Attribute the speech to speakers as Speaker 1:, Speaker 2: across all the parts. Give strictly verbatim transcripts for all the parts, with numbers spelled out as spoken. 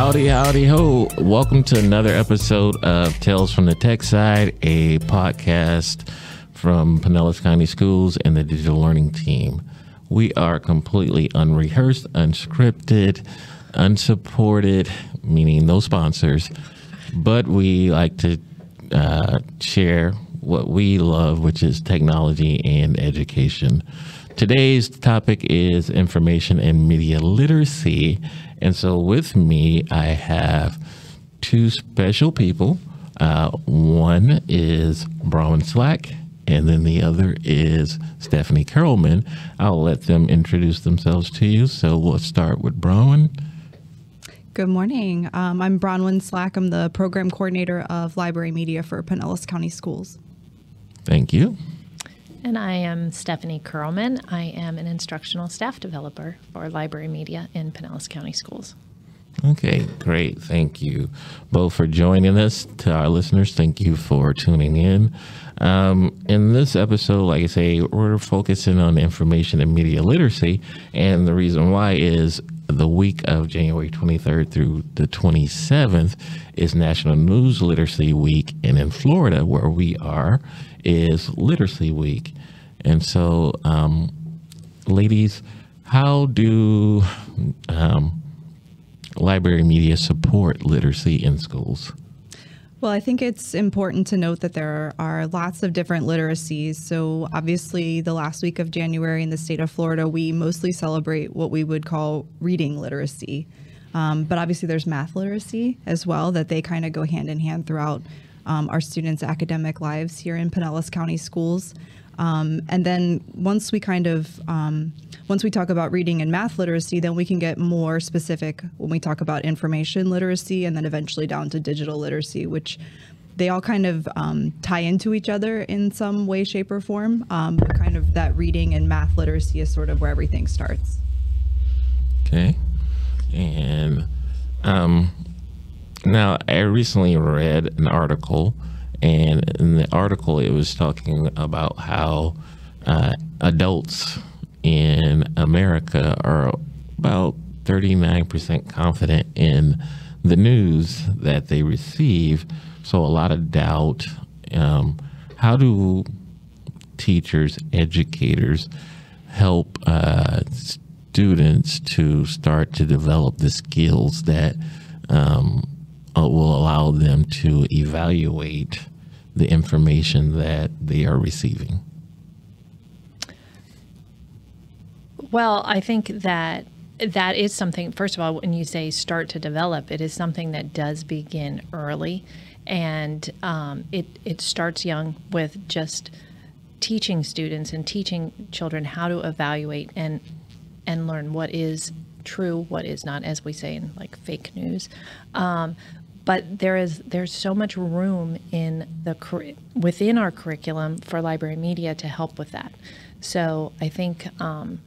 Speaker 1: Howdy, howdy, ho. Welcome to another episode of Tales from the Tech Side, a podcast from Pinellas County Schools and the digital learning team. We are completely unrehearsed, unscripted, unsupported, meaning no sponsors, but we like to uh, share what we love, which is technology and education. Today's topic is information and media literacy. And so with me, I have two special people. Uh, one is Bronwyn Slack, and then the other is Stephanie Curlman. I'll let them introduce themselves to you. So we'll start with Bronwyn.
Speaker 2: Good morning. Um, I'm Bronwyn Slack. I'm the program coordinator of library media for Pinellas County Schools.
Speaker 1: Thank you.
Speaker 3: And I am Stephanie Curlman. I am an instructional staff developer for library media in Pinellas County Schools.
Speaker 1: Okay, great. Thank you both for joining us. To our listeners, thank you for tuning in. Um, in this episode, like I say, we're focusing on information and media literacy. And the reason why is the week of January twenty-third through the twenty-seventh is National News Literacy Week. And in Florida, where we are, is Literacy Week. And so, um, ladies, how do um, library media support literacy in schools?
Speaker 2: Well, I think it's important to note that there are lots of different literacies. So obviously the last week of January in the state of Florida, we mostly celebrate what we would call reading literacy. Um, but obviously there's math literacy as well, that they kind of go hand in hand throughout um, our students' academic lives here in Pinellas County Schools. Um, and then once we kind of, um, once we talk about reading and math literacy, then we can get more specific when we talk about information literacy and then eventually down to digital literacy, which they all kind of um, tie into each other in some way, shape, or form. Um, but kind of that reading and math literacy is sort of where everything starts.
Speaker 1: Okay. And um, now I recently read an article, and in the article it was talking about how uh, adults in America are about thirty-nine percent confident in the news that they receive. So a lot of doubt. Um, how do teachers, educators help uh, students to start to develop the skills that um, will allow them to evaluate the information that they are receiving?
Speaker 3: Well, I think that that is something, first of all, when you say start to develop, it is something that does begin early. And um, it, it starts young with just teaching students and teaching children how to evaluate and and learn what is true, what is not, as we say in like fake news. Um, but there is there's so much room in the within our curriculum for library media to help with that. So I think um,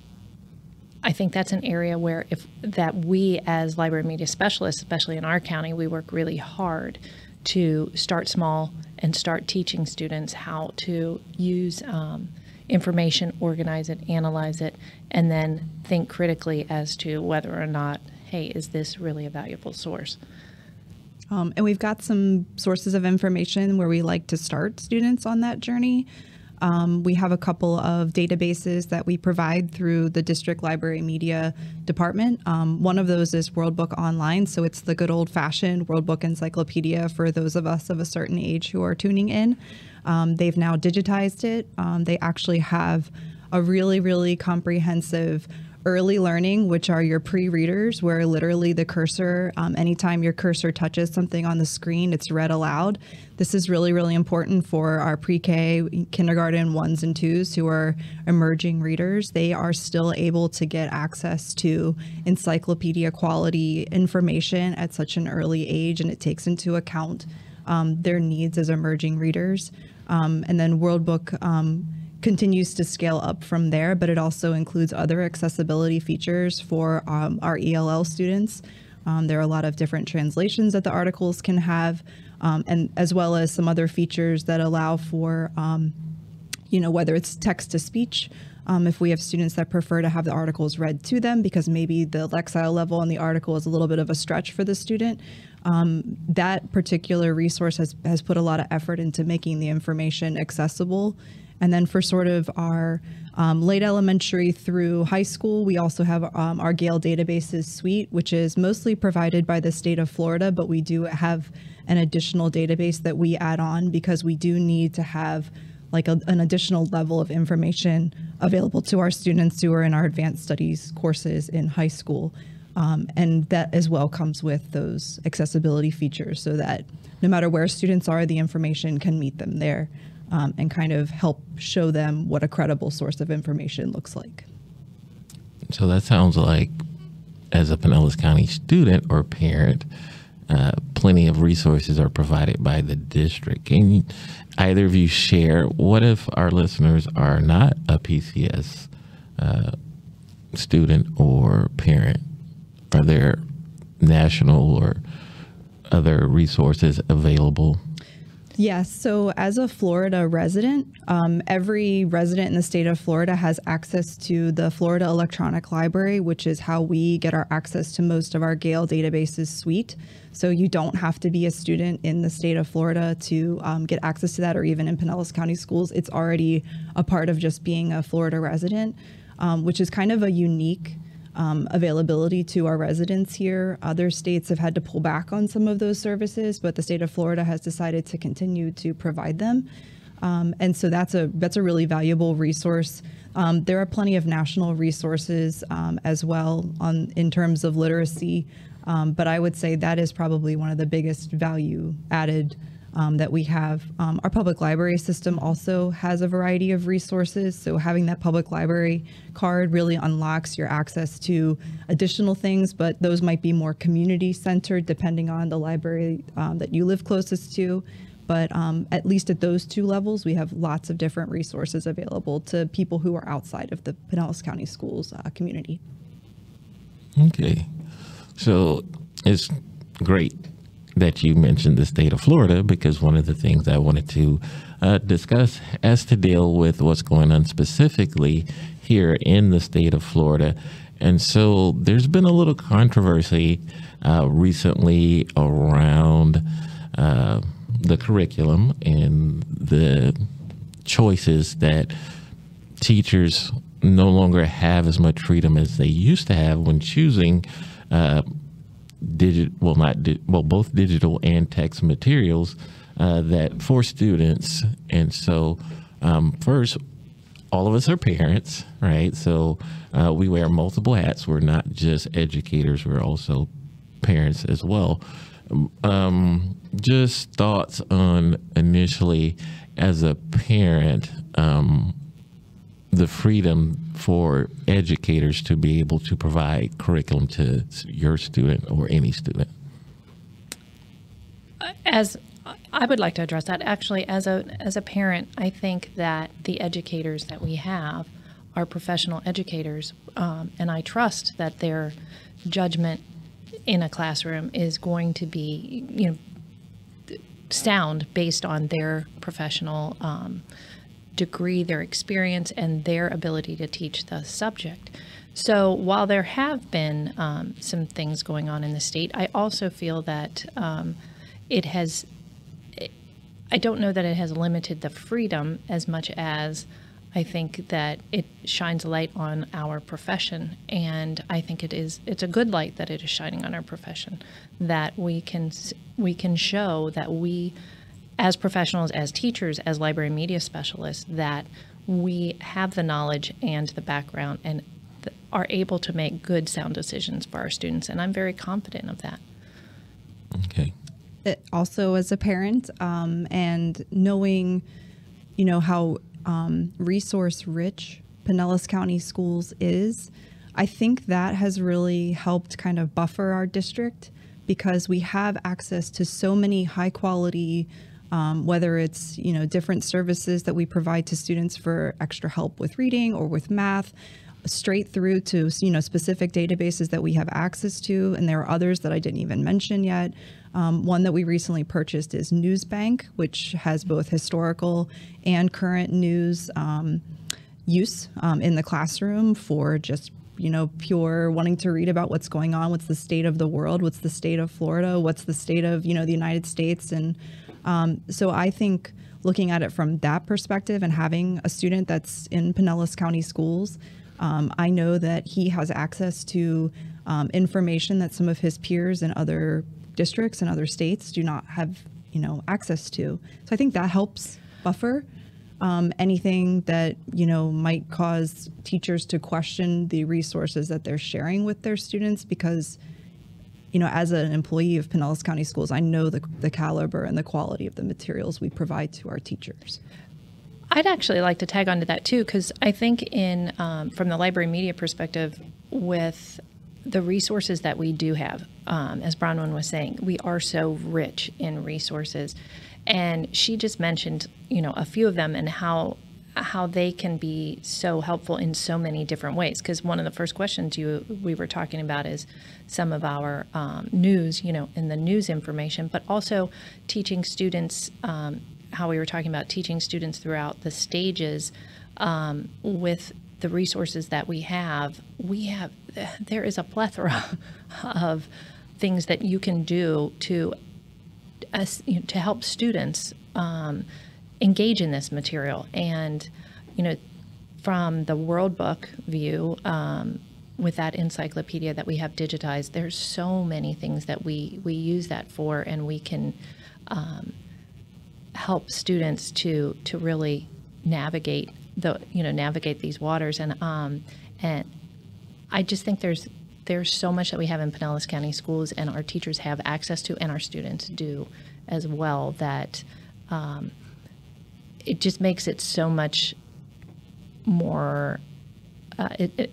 Speaker 3: I think that's an area where if that we as library media specialists, especially in our county, we work really hard to start small and start teaching students how to use um, information, organize it, analyze it, and then think critically as to whether or not, hey, is this really a valuable source?
Speaker 2: Um, and we've got some sources of information where we like to start students on that journey. Um, we have a couple of databases that we provide through the district library media department. Um, one of those is World Book Online, so it's the good old-fashioned World Book Encyclopedia for those of us of a certain age who are tuning in. Um, they've now digitized it. Um, they actually have a really, really comprehensive early learning, which are your pre-readers, where literally the cursor, um, anytime your cursor touches something on the screen, it's read aloud. This is really, really important for our pre-K, kindergarten ones and twos who are emerging readers. They are still able to get access to encyclopedia quality information at such an early age, and it takes into account um, their needs as emerging readers. Um, and then World Book um, continues to scale up from there, but it also includes other accessibility features for um, our E L L students. Um, there are a lot of different translations that the articles can have, um, and as well as some other features that allow for, um, you know, whether it's text to speech, Um, if we have students that prefer to have the articles read to them because maybe the Lexile level on the article is a little bit of a stretch for the student, um, that particular resource has, has put a lot of effort into making the information accessible. And then for sort of our um, late elementary through high school, we also have um, our Gale Databases suite, which is mostly provided by the state of Florida, but we do have an additional database that we add on because we do need to have like a, an additional level of information available to our students who are in our advanced studies courses in high school. Um, and that as well comes with those accessibility features so that no matter where students are, the information can meet them there. Um, and kind of help show them what a credible source of information looks like.
Speaker 1: So that sounds like, as a Pinellas County student or parent, uh, plenty of resources are provided by the district. Can you, either of you share, what if our listeners are not a P C S uh, student or parent? Are there national or other resources available?
Speaker 2: Yes. So as a Florida resident, um, every resident in the state of Florida has access to the Florida Electronic Library, which is how we get our access to most of our Gale Databases suite. So you don't have to be a student in the state of Florida to um, get access to that, or even in Pinellas County schools. It's already a part of just being a Florida resident, um, which is kind of a unique Um, availability to our residents here. Other states have had to pull back on some of those services, but the state of Florida has decided to continue to provide them. Um, and so that's a that's a really valuable resource. Um, there are plenty of national resources um, as well on in terms of literacy, um, but I would say that is probably one of the biggest value added Um, that we have. Um, our public library system also has a variety of resources. So having that public library card really unlocks your access to additional things, but those might be more community centered depending on the library um, that you live closest to. But um, at least at those two levels, we have lots of different resources available to people who are outside of the Pinellas County Schools uh, community.
Speaker 1: Okay. So it's great that you mentioned the state of Florida, because one of the things I wanted to uh, discuss has to deal with what's going on specifically here in the state of Florida. And so there's been a little controversy uh, recently around uh, the curriculum and the choices that teachers no longer have as much freedom as they used to have when choosing uh, Digit, well, not di- well, both digital and text materials uh, that for students. And so, um, first, all of us are parents, right? So uh, we wear multiple hats. We're not just educators; we're also parents as well. Um, just thoughts on initially, as a parent, um, the freedom for educators to be able to provide curriculum to your student or any student.
Speaker 3: As I would like to address that, actually, as a as a parent, I think that the educators that we have are professional educators, um, and I trust that their judgment in a classroom is going to be, you know, sound based on their professional um, degree, their experience, and their ability to teach the subject. So while there have been um, some things going on in the state, I also feel that um, it has, I don't know that it has limited the freedom as much as I think that it shines a light on our profession. And I think it is, it's a good light that it is shining on our profession, that we can, we can show that we, as professionals, as teachers, as library media specialists, that we have the knowledge and the background and th- are able to make good, sound decisions for our students. And I'm very confident of that.
Speaker 1: Okay.
Speaker 2: It also, as a parent, um, and knowing, you know, how um, resource-rich Pinellas County Schools is, I think that has really helped kind of buffer our district, because we have access to so many high-quality Um, whether it's, you know, different services that we provide to students for extra help with reading or with math, straight through to, you know, specific databases that we have access to. And there are others that I didn't even mention yet. Um, one that we recently purchased is Newsbank, which has both historical and current news, um, use um, in the classroom for just, you know, pure wanting to read about what's going on, what's the state of the world, what's the state of Florida, what's the state of, you know, the United States. And um, so I think looking at it from that perspective and having a student that's in Pinellas County Schools, um, I know that he has access to um, information that some of his peers in other districts and other states do not have, you know, access to. So I think that helps buffer um, anything that, you know, might cause teachers to question the resources that they're sharing with their students, because, you know, as an employee of Pinellas County Schools, I know the, the caliber and the quality of the materials we provide to our teachers.
Speaker 3: I'd actually like to tag onto that too, because I think in um, from the library media perspective, with the resources that we do have, um, as Bronwyn was saying, we are so rich in resources, and she just mentioned, you know, a few of them and how how they can be so helpful in so many different ways. Because one of the first questions you we were talking about is some of our um, news, you know, in the news information, but also teaching students. Um, how we were talking about teaching students throughout the stages um, with the resources that we have. We have, there is a plethora of things that you can do to, uh, you know, to help students um, engage in this material. And, you know, from the World Book view, um, with that encyclopedia that we have digitized, there's so many things that we, we use that for, and we can um, help students to to really navigate the you know navigate these waters. And um and I just think there's there's so much that we have in Pinellas County Schools, and our teachers have access to, and our students do as well, that um, it just makes it so much more uh, it, it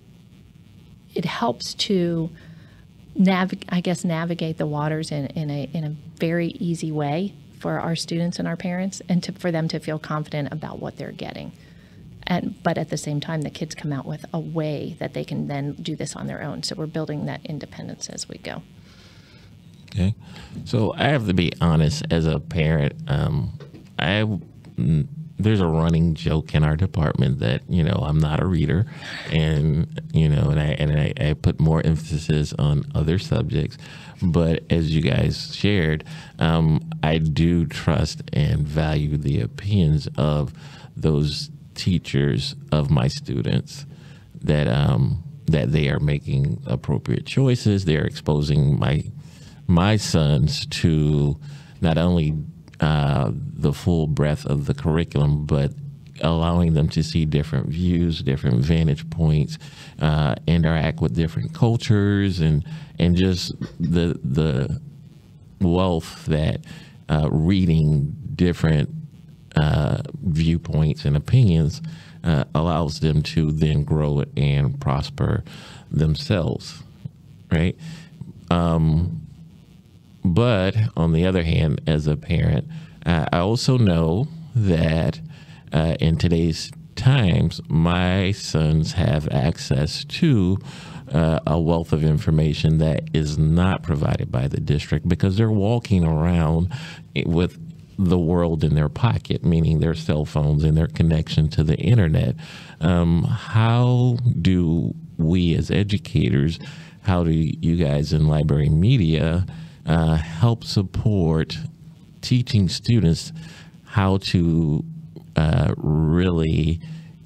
Speaker 3: it helps to navigate I guess navigate the waters in, in a in a very easy way for our students and our parents, and to, for them to feel confident about what they're getting. And, but at the same time, the kids come out with a way that they can then do this on their own. So we're building that independence as we go.
Speaker 1: Okay. So I have to be honest, as a parent, um, I mm, there's a running joke in our department that, you know, I'm not a reader, and, you know, and I, and I, I put more emphasis on other subjects. But as you guys shared, um, I do trust and value the opinions of those teachers of my students, that um, that they are making appropriate choices. They're exposing my my sons to not only uh, the full breadth of the curriculum, but allowing them to see different views, different vantage points, uh, interact with different cultures, and and just the the wealth that uh, reading different uh, viewpoints and opinions uh, allows them to then grow and prosper themselves, right? Um, but on the other hand, as a parent, uh, I also know that Uh, in today's times, my sons have access to uh, a wealth of information that is not provided by the district, because they're walking around with the world in their pocket, meaning their cell phones and their connection to the internet. Um, how do we as educators, how do you guys in library media uh, help support teaching students how to Uh, really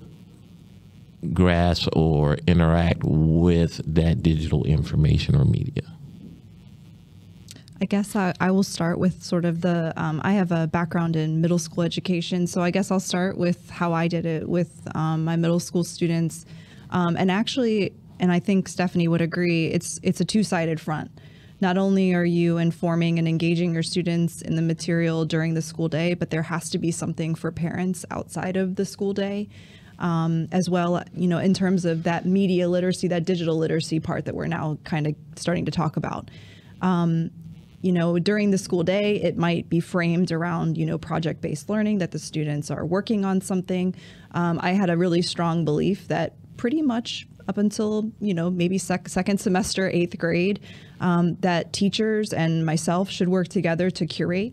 Speaker 1: grasp or interact with that digital information or media?
Speaker 2: I guess I, I will start with sort of the, um, I have a background in middle school education, so I guess I'll start with how I did it with um, my middle school students. Um, and actually, and I think Stephanie would agree, it's it's a two-sided front. Not only are you informing and engaging your students in the material during the school day, but there has to be something for parents outside of the school day um, as well, you know, in terms of that media literacy, that digital literacy part that we're now kind of starting to talk about. Um, you know, during the school day, it might be framed around, you know, project-based learning, that the students are working on something. Um, I had a really strong belief that pretty much up until, you know, maybe sec- second semester, eighth grade, um, that teachers and myself should work together to curate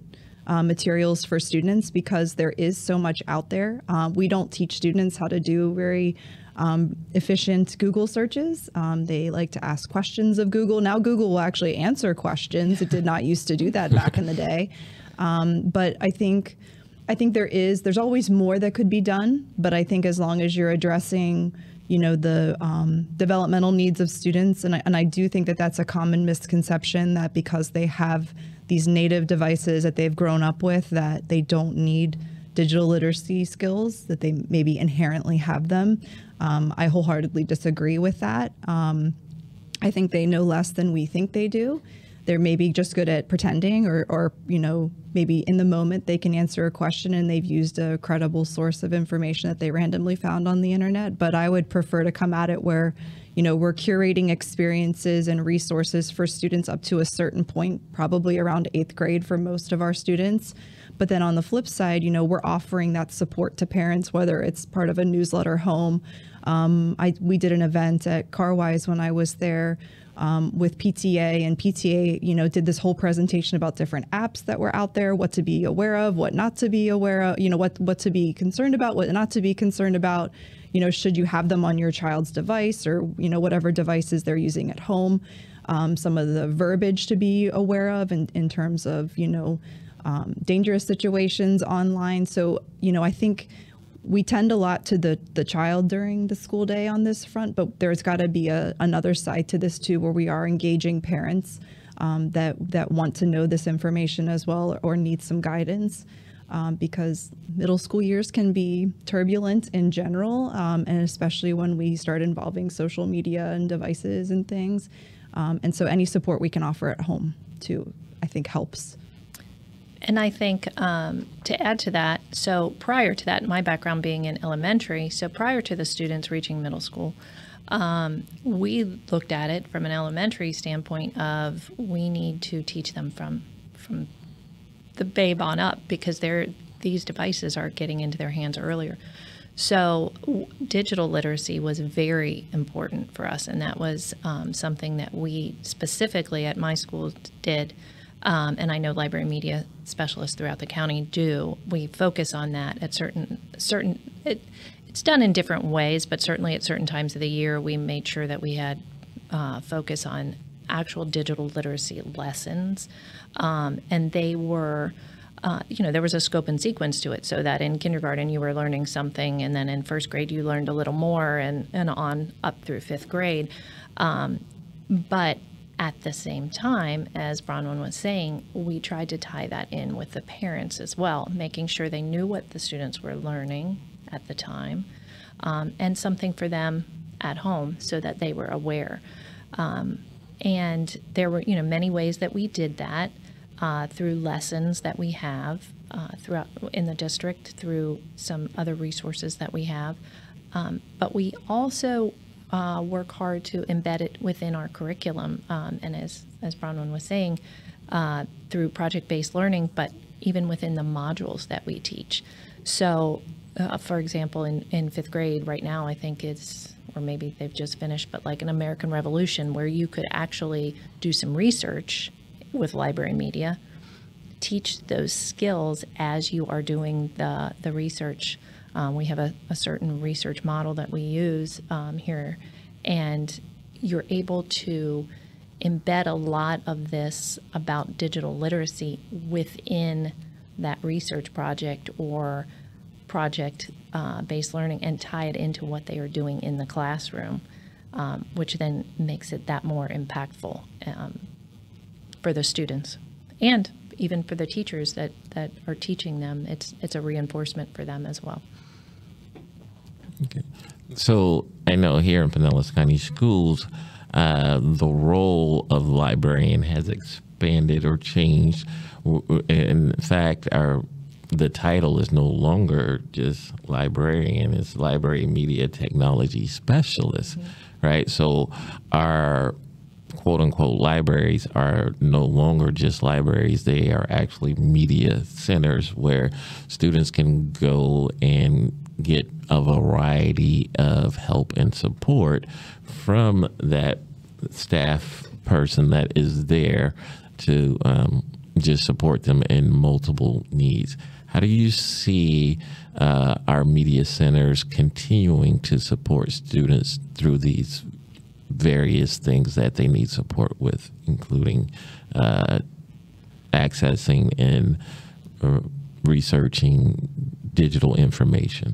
Speaker 2: uh, materials for students because there is so much out there. Um, we don't teach students how to do very um, efficient Google searches. Um, they like to ask questions of Google. Now Google will actually answer questions. It did not used to do that back in the day. Um, but I think I think there is, there's always more that could be done, but I think as long as you're addressing, you know, the um, developmental needs of students, and I, and I do think that that's a common misconception that because they have these native devices that they've grown up with, that they don't need digital literacy skills, that they maybe inherently have them. Um, I wholeheartedly disagree with that. Um, I think they know less than we think they do. They're maybe just good at pretending, or, or, you know, maybe in the moment they can answer a question and they've used a credible source of information that they randomly found on the internet. But I would prefer to come at it where, you know, we're curating experiences and resources for students up to a certain point, probably around eighth grade for most of our students. But then on the flip side, you know, we're offering that support to parents, whether it's part of a newsletter home. Um, I, we did an event at Carwise when I was there Um, with P T A, and P T A, you know, did this whole presentation about different apps that were out there, what to be aware of, what not to be aware of, you know, what, what to be concerned about, what not to be concerned about, you know, should you have them on your child's device or, you know, whatever devices they're using at home, um, some of the verbiage to be aware of in, in terms of, you know, um, dangerous situations online. So, you know, I think we tend a lot to the, the child during the school day on this front, but there's got to be a, another side to this too, where we are engaging parents um, that, that want to know this information as well, or, or need some guidance, um, because middle school years can be turbulent in general, um, and especially when we start involving social media and devices and things. Um, and so any support we can offer at home too, I think helps.
Speaker 3: And I think um, to add to that, so prior to that, my background being in elementary, so prior to the students reaching middle school, um, we looked at it from an elementary standpoint of we need to teach them from from the babe on up, because they're, these devices are getting into their hands earlier. So w- digital literacy was very important for us, and that was um, something that we specifically at my school did. Um, and I know library media specialists throughout the county do. We focus on that at certain, certain it, it's done in different ways, but certainly at certain times of the year, we made sure that we had uh, focus on actual digital literacy lessons. Um, and they were, uh, you know, there was a scope and sequence to it, so that in kindergarten you were learning something, and then in first grade you learned a little more, and, and on up through fifth grade. Um, but at the same time, as Bronwyn was saying, we tried to tie that in with the parents as well, making sure they knew what the students were learning at the time, um, and something for them at home so that they were aware. Um, and there were, you know, many ways that we did that uh, through lessons that we have uh, throughout in the district, through some other resources that we have. Um, but we also Uh, work hard to embed it within our curriculum, um, and as as Bronwyn was saying, uh, through project-based learning, but even within the modules that we teach. So, uh, for example, in, in fifth grade right now, I think it's, or maybe they've just finished, but like an American Revolution, where you could actually do some research with library media, teach those skills as you are doing the, the research. Um, we have a, a certain research model that we use um, here, and you're able to embed a lot of this about digital literacy within that research project or project-based uh, learning, and tie it into what they are doing in the classroom, um, which then makes it that more impactful um, for the students, and even for the teachers that, that are teaching them. It's it's a reinforcement for them as well.
Speaker 1: Okay. So I know here in Pinellas County Schools, uh, the role of librarian has expanded or changed. In fact, our the title is no longer just librarian; it's library media technology specialist, mm-hmm. right? So our quote unquote libraries are no longer just libraries. They are actually media centers where students can go and get a variety of help and support from that staff person that is there to, um, just support them in multiple needs. How do you see uh, our media centers continuing to support students through these various things that they need support with, including uh, accessing and uh, researching digital information?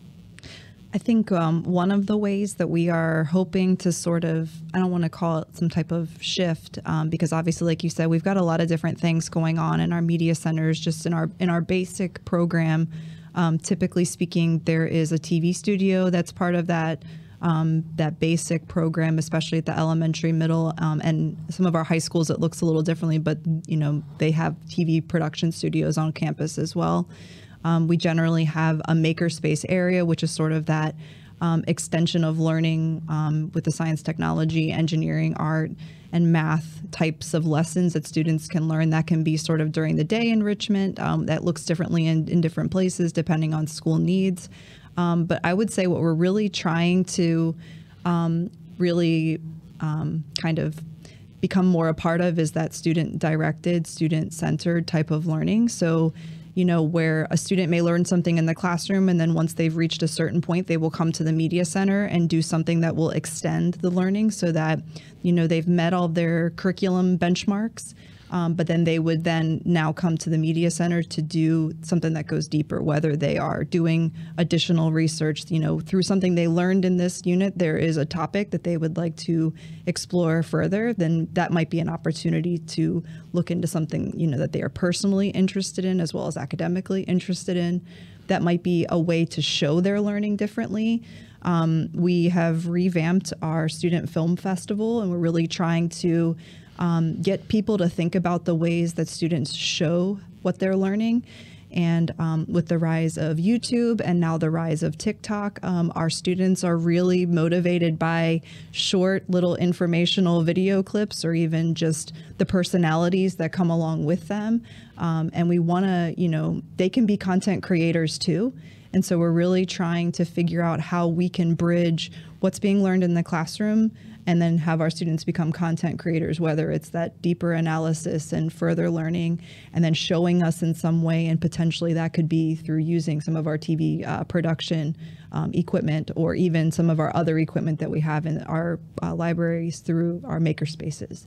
Speaker 2: I think um, one of the ways that we are hoping to sort of, I don't want to call it some type of shift, um, because obviously, like you said, we've got a lot of different things going on in our media centers. Just in our in our basic program, um, typically speaking, there is a T V studio that's part of that um, that basic program, especially at the elementary, middle, um, and some of our high schools. It looks a little differently, but you know they have T V production studios on campus as well. Um, we generally have a makerspace area, which is sort of that um, extension of learning um, with the science, technology, engineering, art, and math types of lessons that students can learn. That can be sort of during the day enrichment. Um, that looks differently in, in different places depending on school needs. Um, but I would say what we're really trying to um, really um, kind of become more a part of is that student-directed, student-centered type of learning. So you know, where a student may learn something in the classroom, and then once they've reached a certain point, they will come to the media center and do something that will extend the learning so that, you know, they've met all their curriculum benchmarks. Um, but then they would then now come to the media center to do something that goes deeper, whether they are doing additional research, you know, through something they learned in this unit, there is a topic that they would like to explore further, then that might be an opportunity to look into something, you know, that they are personally interested in as well as academically interested in. That might be a way to show their learning differently. Um, we have revamped our student film festival, and we're really trying to Um, get people to think about the ways that students show what they're learning. And um, with the rise of YouTube and now the rise of TikTok, um, our students are really motivated by short little informational video clips or even just the personalities that come along with them. Um, and we want to, you know, they can be content creators too. And so we're really trying to figure out how we can bridge what's being learned in the classroom and then have our students become content creators, whether it's that deeper analysis and further learning, and then showing us in some way, and potentially that could be through using some of our T V uh, production um, equipment, or even some of our other equipment that we have in our uh, libraries through our maker spaces.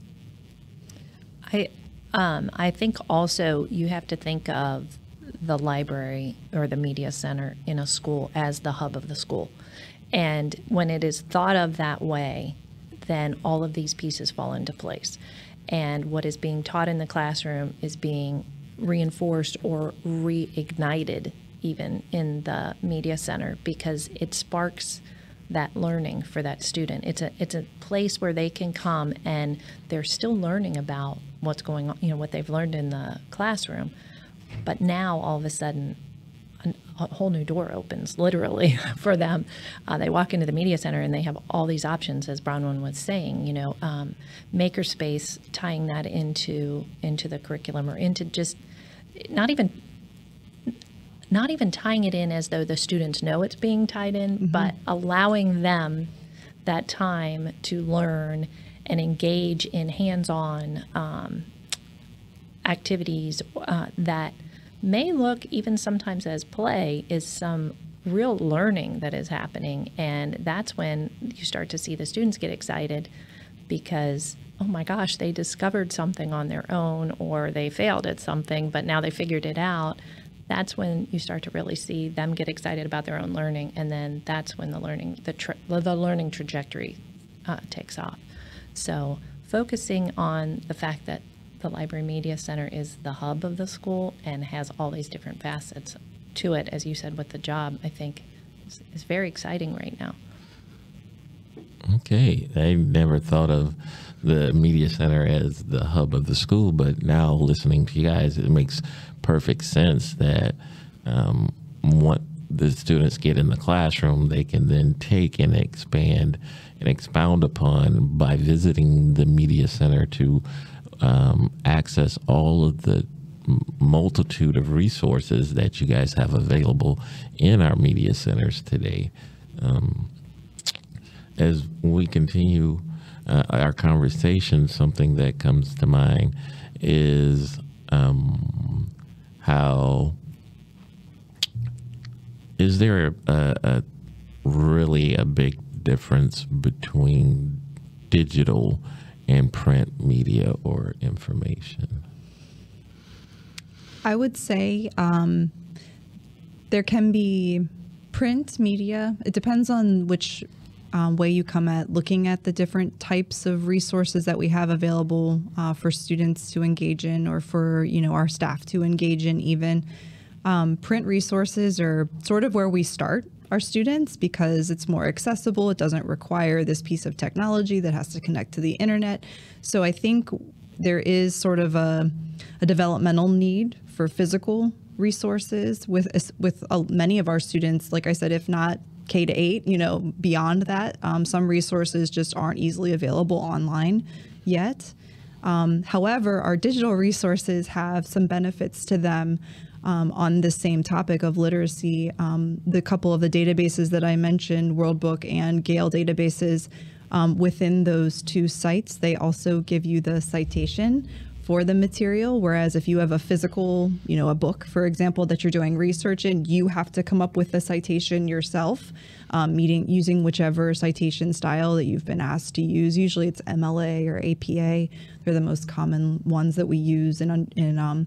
Speaker 3: I, um, I think also you have to think of the library or the media center in a school as the hub of the school. And when it is thought of that way, then all of these pieces fall into place. And what is being taught in the classroom is being reinforced or reignited even in the media center, because it sparks that learning for that student. It's a it's a place where they can come and they're still learning about what's going on, you know, what they've learned in the classroom. But now all of a sudden, a whole new door opens, literally, for them. Uh, they walk into the media center and they have all these options, as Bronwyn was saying, you know, um, makerspace, tying that into into the curriculum, or into just not even not even tying it in as though the students know it's being tied in, mm-hmm. but allowing them that time to learn and engage in hands-on um, activities uh, that may look even sometimes as play, is some real learning that is happening. And that's when you start to see the students get excited because, oh my gosh, they discovered something on their own, or they failed at something, but now they figured it out. That's when you start to really see them get excited about their own learning. And then that's when the learning, the, tra- the learning trajectory uh, takes off. So focusing on the fact that the Library Media Center is the hub of the school and has all these different facets to it, as you said, with the job, I think is, is very exciting right now.
Speaker 1: Okay. I never thought of the Media Center as the hub of the school, but now listening to you guys, it makes perfect sense that um, what the students get in the classroom, they can then take and expand and expound upon by visiting the Media Center to Um, access all of the multitude of resources that you guys have available in our media centers today. Um, as we continue uh, our conversation, something that comes to mind is um, how is there a, a really a big difference between digital and print media or information?
Speaker 2: I would say um, there can be print media. It depends on which um, way you come at looking at the different types of resources that we have available uh, for students to engage in, or for, you know, our staff to engage in even. Um, print resources are sort of where we start our students because it's more accessible. It doesn't require this piece of technology that has to connect to the internet. So I think there is sort of a, a developmental need for physical resources with with uh, many of our students. Like I said, if not K to eight, you know, beyond that, um, some resources just aren't easily available online yet. Um, however, our digital resources have some benefits to them. Um, on the same topic of literacy, um, the couple of the databases that I mentioned, World Book and Gale databases, um, within those two sites, they also give you the citation for the material. Whereas if you have a physical, you know, a book, for example, that you're doing research in, you have to come up with the citation yourself, um, meeting, using whichever citation style that you've been asked to use. Usually it's M L A or A P A. They're the most common ones that we use in, in um,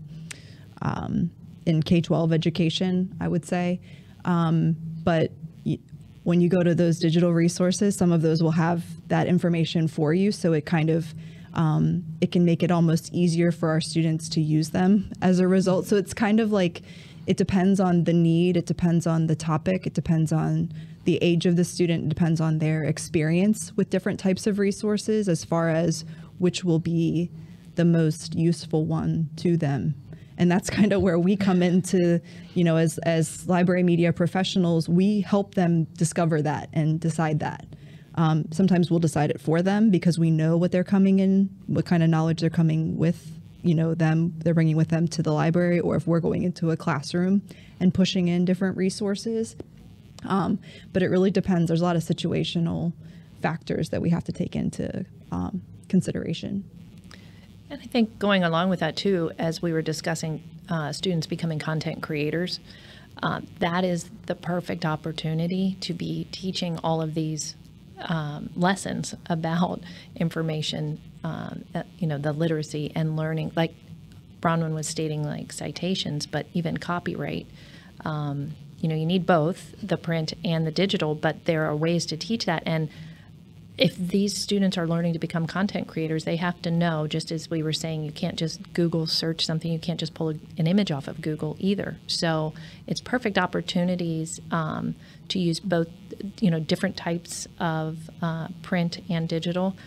Speaker 2: um, in K twelve education, I would say. Um, but y- when you go to those digital resources, some of those will have that information for you. So it kind of, um, it can make it almost easier for our students to use them as a result. So it's kind of like, it depends on the need, it depends on the topic, it depends on the age of the student, it depends on their experience with different types of resources as far as which will be the most useful one to them. And that's kind of where we come into, you know, as, as library media professionals, we help them discover that and decide that. Um, sometimes we'll decide it for them because we know what they're coming in, what kind of knowledge they're coming with, you know, them, they're bringing with them to the library, or if we're going into a classroom and pushing in different resources. Um, but it really depends. There's a lot of situational factors that we have to take into um, consideration.
Speaker 3: And I think going along with that too, as we were discussing uh, students becoming content creators, uh, that is the perfect opportunity to be teaching all of these um, lessons about information, um, uh, you know, the literacy and learning, like Bronwyn was stating, like citations, but even copyright. Um, you know, you need both the print and the digital, but there are ways to teach that. And if these students are learning to become content creators, they have to know, just as we were saying, you can't just Google search something, you can't just pull an image off of Google either. So it's perfect opportunities um, to use both, you know, different types of uh, print and digital,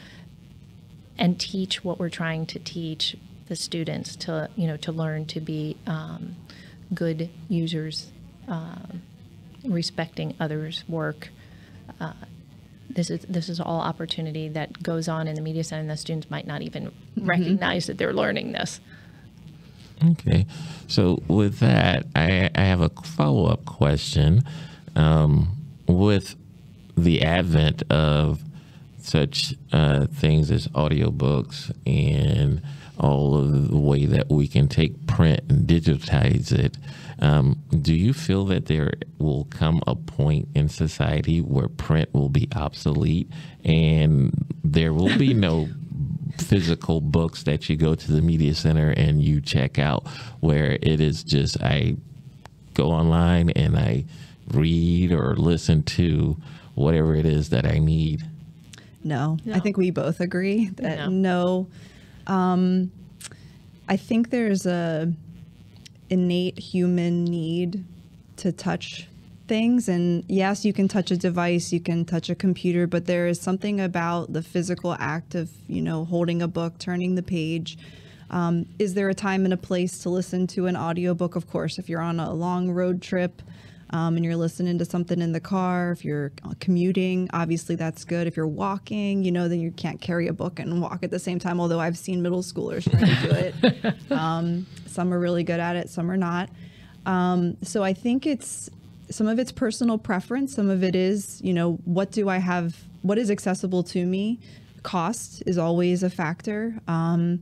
Speaker 3: and teach what we're trying to teach the students to, you know, to learn to be um, good users, uh, respecting others' work. Uh, This is this is all opportunity that goes on in the Media Center, and the students might not even mm-hmm. recognize that they're learning this.
Speaker 1: Okay. So with that, I, I have a follow-up question. Um, with the advent of such uh, things as audiobooks and all of the way that we can take print and digitize it, um, do you feel that there will come a point in society where print will be obsolete and there will be no physical books that you go to the Media Center and you check out, where it is just I go online and I read or listen to whatever it is that I need?
Speaker 2: No, no. I think we both agree that no. no Um, I think there's a innate human need to touch things, and yes, you can touch a device, you can touch a computer, but there is something about the physical act of, you know, holding a book, turning the page. Um, is there a time and a place to listen to an audiobook? Of course, if you're on a long road trip, Um, and you're listening to something in the car, if you're commuting, obviously that's good. If you're walking, you know, then you can't carry a book and walk at the same time, although I've seen middle schoolers try to do it. Um, some are really good at it, some are not. Um, so I think it's, some of it's personal preference, some of it is, you know, what do I have, what is accessible to me? Cost is always a factor. Um,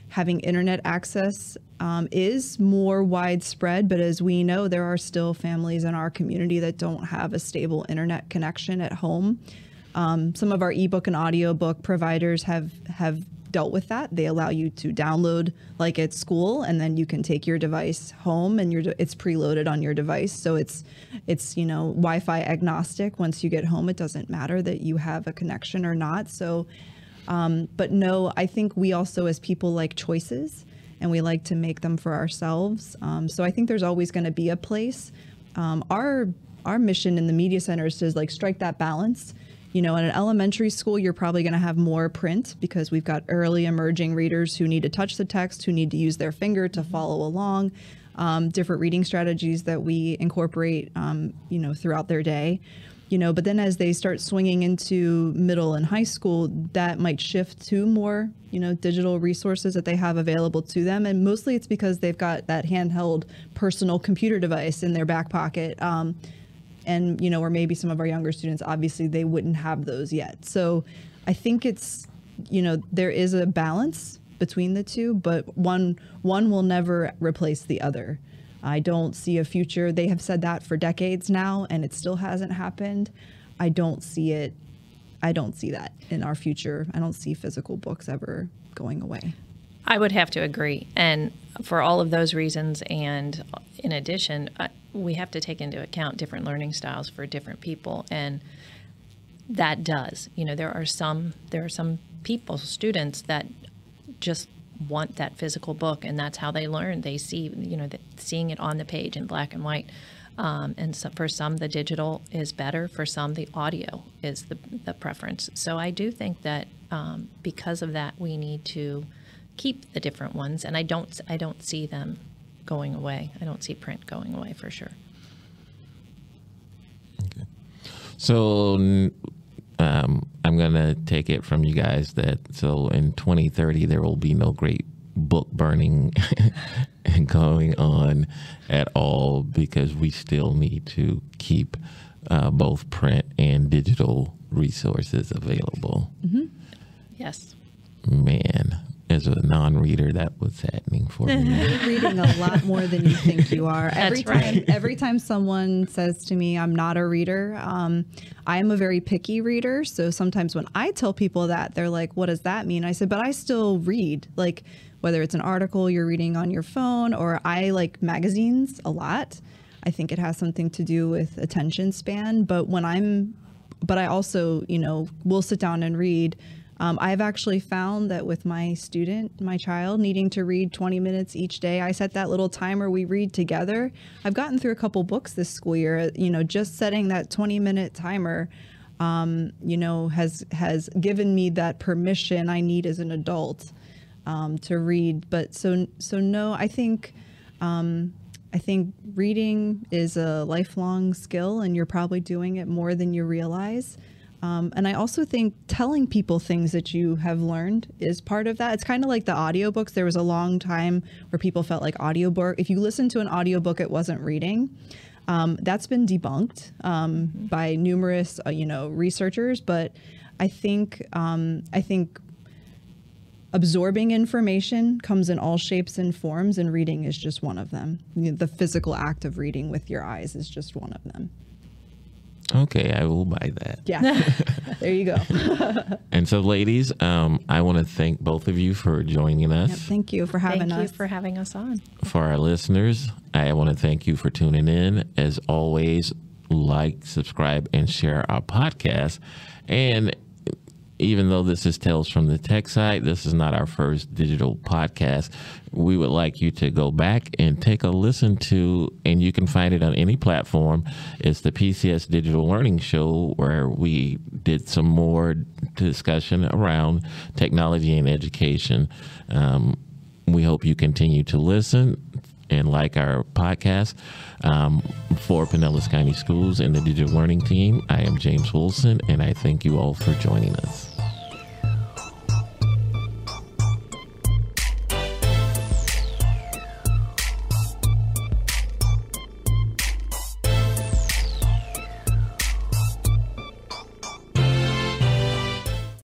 Speaker 2: having internet access um, is more widespread, but as we know, there are still families in our community that don't have a stable internet connection at home. Um, some of our ebook and audiobook providers have have dealt with that. They allow you to download like at school, and then you can take your device home, and your it's preloaded on your device. So it's it's you know Wi-Fi agnostic. Once you get home, it doesn't matter that you have a connection or not. So, um, but no, I think we also as people like choices, and we like to make them for ourselves. Um, so I think there's always going to be a place. Um, our our mission in the Media Center is to like strike that balance. You know, in an elementary school, you're probably going to have more print because we've got early emerging readers who need to touch the text, who need to use their finger to follow along, um, different reading strategies that we incorporate, um, you know, throughout their day. You know, but then as they start swinging into middle and high school, that might shift to more, you know, digital resources that they have available to them. And mostly it's because they've got that handheld personal computer device in their back pocket. Um, And, you know, or maybe some of our younger students, obviously they wouldn't have those yet. So I think it's, you know, there is a balance between the two, but one one will never replace the other. I don't see a future. They have said that for decades now, and it still hasn't happened. I don't see it. I don't see that in our future. I don't see physical books ever going away.
Speaker 3: I would have to agree. And for all of those reasons, and in addition, uh, we have to take into account different learning styles for different people. And that does, you know, there are some, there are some people, students that just want that physical book, and that's how they learn. They see, you know, the, seeing it on the page in black and white. Um, and so for some, the digital is better. For some, the audio is the, the preference. So I do think that um, because of that, we need to keep the different ones, and I don't I don't see them going away. I don't see print going away for sure.
Speaker 1: Okay. So um, I'm gonna take it from you guys that so in twenty thirty there will be no great book burning going on at all, because we still need to keep uh, both print and digital resources available.
Speaker 2: Mm-hmm.
Speaker 3: Yes.
Speaker 1: Man. As a non-reader, that was happening for me.
Speaker 2: You're reading a lot more than you think you are. Every
Speaker 3: That's
Speaker 2: time,
Speaker 3: right.
Speaker 2: every time someone says to me, "I'm not a reader," um, I am a very picky reader. So sometimes when I tell people that, they're like, "What does that mean?" I said, "But I still read. Like whether it's an article you're reading on your phone, or I like magazines a lot. I think it has something to do with attention span. But when I'm, but I also, you know, will sit down and read." Um, I've actually found that with my student, my child, needing to read twenty minutes each day, I set that little timer, we read together. I've gotten through a couple books this school year, you know, just setting that twenty minute timer, um, you know, has, has given me that permission I need as an adult um, to read. But so, so no, I think, um, I think reading is a lifelong skill, and you're probably doing it more than you realize. Um, and I also think telling people things that you have learned is part of that. It's kind of like the audiobooks. There was a long time where people felt like audiobook, if you listen to an audiobook, it wasn't reading. Um, that's been debunked um, mm-hmm. by numerous, uh, you know, researchers. But I think um, I think absorbing information comes in all shapes and forms, and reading is just one of them. You know, the physical act of reading with your eyes is just one of them.
Speaker 1: Okay, I will buy that.
Speaker 2: Yeah, there you go.
Speaker 1: And so, ladies, um, I want to thank both of you for joining us.
Speaker 2: Yep, thank you for having
Speaker 3: Thank
Speaker 2: us.
Speaker 3: you for having us on.
Speaker 1: For our listeners, I want to thank you for tuning in. As always, like, subscribe, and share our podcast. And even though this is Tales from the Tech Side, this is not our first digital podcast. We would like you to go back and take a listen to, and you can find it on any platform. It's the P C S Digital Learning Show, where we did some more discussion around technology and education. Um, we hope you continue to listen and like our podcast. Um, for Pinellas County Schools and the Digital Learning Team, I am James Wilson, and I thank you all for joining us.